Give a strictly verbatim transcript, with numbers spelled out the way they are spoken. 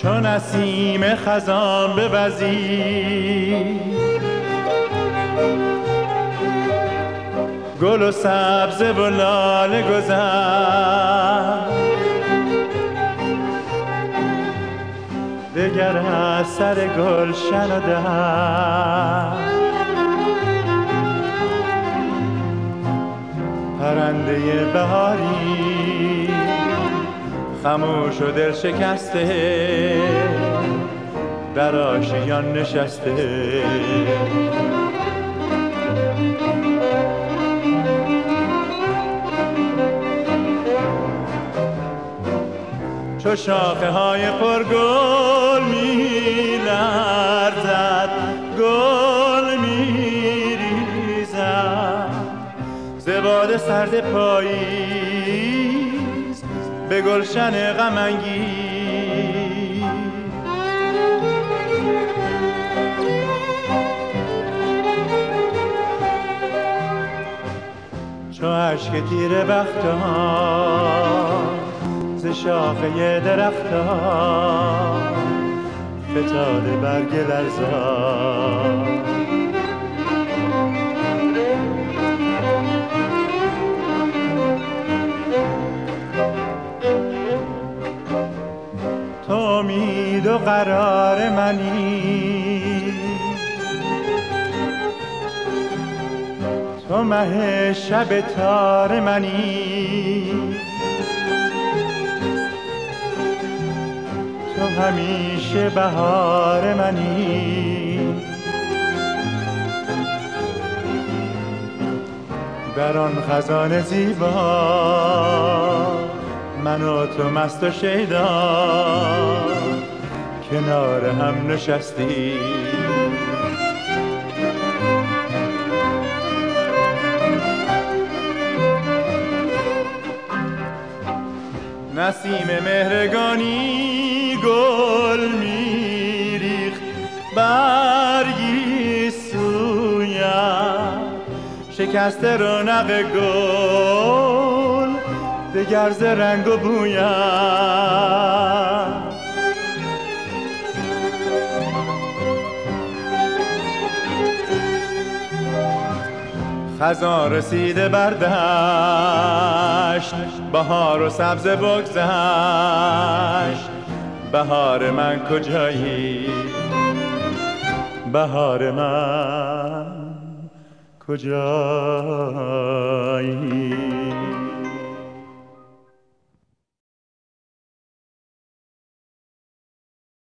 چون نسیم خزان بوزی، گل و سبزه و لاله گذر، دگر از سر گلشن و در، پرنده بهاری خموش و دل شکسته در آشیان نشسته. چو شاخه های پرگل می لرزد، گل می ریزد ز باد سرد پاییز به گلشن غم انگیز. چو اشک تیره بختان ز شاخه درختان فتاده برگ لرزان، تو امید و قرار منی، تو مه شب تار منی، تو همیشه بهار منی. در آن خزان زیبا من و تو مست و شیدا کنار هم نشستی. نسیم مهرگانی گل میریخت برگی سویم، شکسته رونق گل دگر ز رنگ و بویم. خزان رسیده بر دشت، بهار و سبزه بگذشت. بهار من کجایی؟ بهار من کجایی؟